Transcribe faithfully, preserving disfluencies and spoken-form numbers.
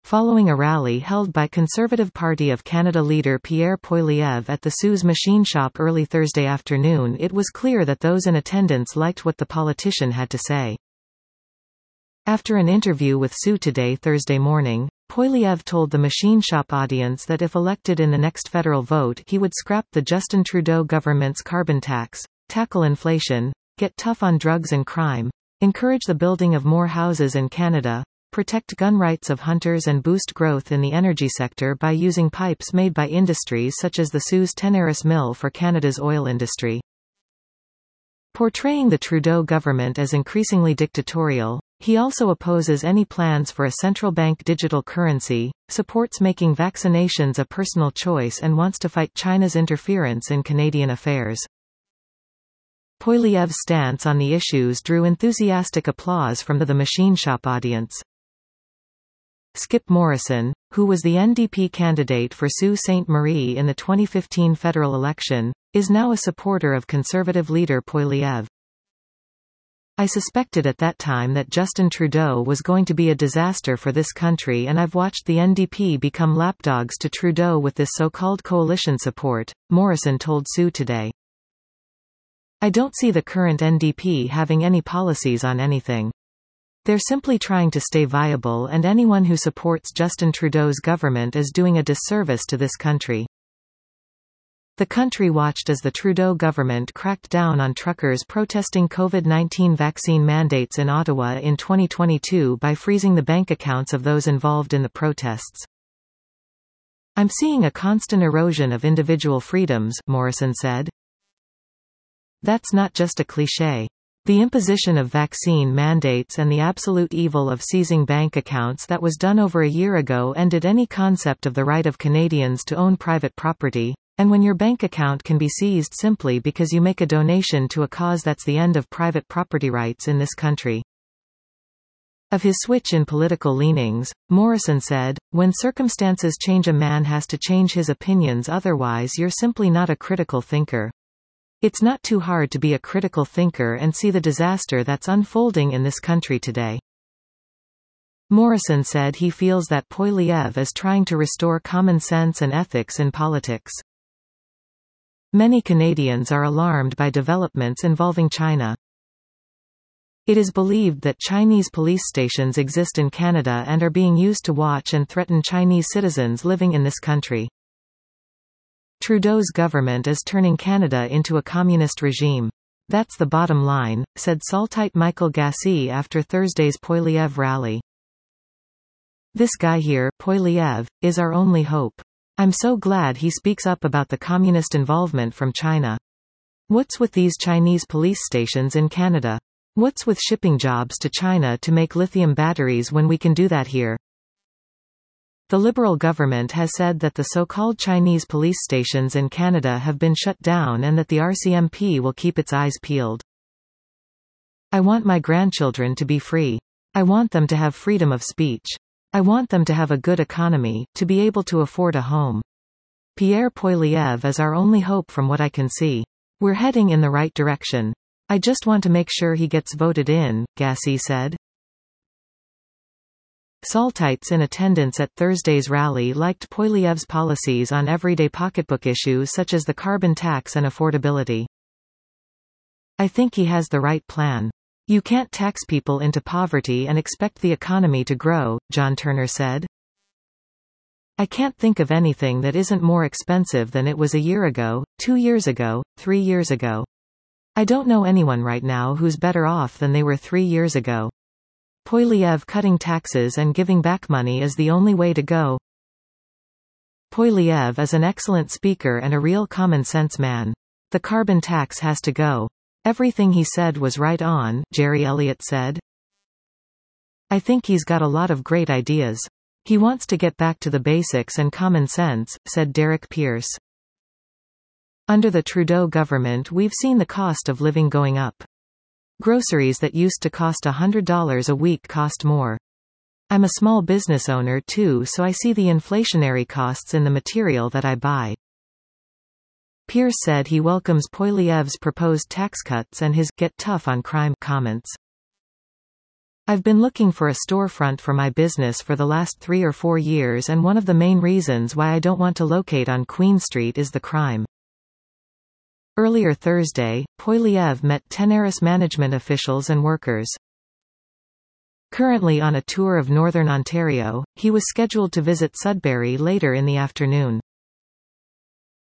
Following a rally held by Conservative Party of Canada leader Pierre Poilievre at the Sue's machine shop early Thursday afternoon, it was clear that those in attendance liked what the politician had to say. After an interview with Sue Today Thursday morning, Poilievre told the machine shop audience that if elected in the next federal vote he would scrap the Justin Trudeau government's carbon tax, tackle inflation, get tough on drugs and crime, encourage the building of more houses in Canada, protect gun rights of hunters and boost growth in the energy sector by using pipes made by industries such as the Sue's Tenaris mill for Canada's oil industry. Portraying the Trudeau government as increasingly dictatorial, he also opposes any plans for a central bank digital currency, supports making vaccinations a personal choice and wants to fight China's interference in Canadian affairs. Poilievre's stance on the issues drew enthusiastic applause from the, the machine shop audience. Skip Morrison, who was the N D P candidate for Sault Ste. Marie in the twenty fifteen federal election, is now a supporter of Conservative leader Poilievre. I suspected at that time that Justin Trudeau was going to be a disaster for this country, and I've watched the N D P become lapdogs to Trudeau with this so-called coalition support, Morrison told Sue Today. I don't see the current N D P having any policies on anything. They're simply trying to stay viable, and anyone who supports Justin Trudeau's government is doing a disservice to this country. The country watched as the Trudeau government cracked down on truckers protesting COVID nineteen vaccine mandates in Ottawa in twenty twenty-two by freezing the bank accounts of those involved in the protests. I'm seeing a constant erosion of individual freedoms, Morrison said. That's not just a cliché. The imposition of vaccine mandates and the absolute evil of seizing bank accounts that was done over a year ago ended any concept of the right of Canadians to own private property, and when your bank account can be seized simply because you make a donation to a cause, that's the end of private property rights in this country. Of his switch in political leanings, Morrison said, "When circumstances change, a man has to change his opinions, otherwise you're simply not a critical thinker. It's not too hard to be a critical thinker and see the disaster that's unfolding in this country today." Morrison said he feels that Poilievre is trying to restore common sense and ethics in politics. Many Canadians are alarmed by developments involving China. It is believed that Chinese police stations exist in Canada and are being used to watch and threaten Chinese citizens living in this country. Trudeau's government is turning Canada into a communist regime. That's the bottom line, said Saltite Michael Gassi after Thursday's Poilievre rally. This guy here, Poilievre, is our only hope. I'm so glad he speaks up about the communist involvement from China. What's with these Chinese police stations in Canada? What's with shipping jobs to China to make lithium batteries when we can do that here? The Liberal government has said that the so-called Chinese police stations in Canada have been shut down and that the R C M P will keep its eyes peeled. I want my grandchildren to be free. I want them to have freedom of speech. I want them to have a good economy, to be able to afford a home. Pierre Poilievre is our only hope from what I can see. We're heading in the right direction. I just want to make sure he gets voted in, Gassi said. Saltites in attendance at Thursday's rally liked Poilievre's policies on everyday pocketbook issues such as the carbon tax and affordability. I think he has the right plan. You can't tax people into poverty and expect the economy to grow, John Turner said. I can't think of anything that isn't more expensive than it was a year ago, two years ago, three years ago. I don't know anyone right now who's better off than they were three years ago. Poilievre cutting taxes and giving back money is the only way to go. Poilievre is an excellent speaker and a real common sense man. The carbon tax has to go. Everything he said was right on, Jerry Elliott said. I think he's got a lot of great ideas. He wants to get back to the basics and common sense, said Derek Pierce. Under the Trudeau government, we've seen the cost of living going up. Groceries that used to cost one hundred dollars a week cost more. I'm a small business owner too, so I see the inflationary costs in the material that I buy. Pierce said he welcomes Poilievre's proposed tax cuts and his "get tough on crime" comments. I've been looking for a storefront for my business for the last three or four years, and one of the main reasons why I don't want to locate on Queen Street is the crime. Earlier Thursday, Poilievre met Tenaris management officials and workers. Currently on a tour of northern Ontario, he was scheduled to visit Sudbury later in the afternoon.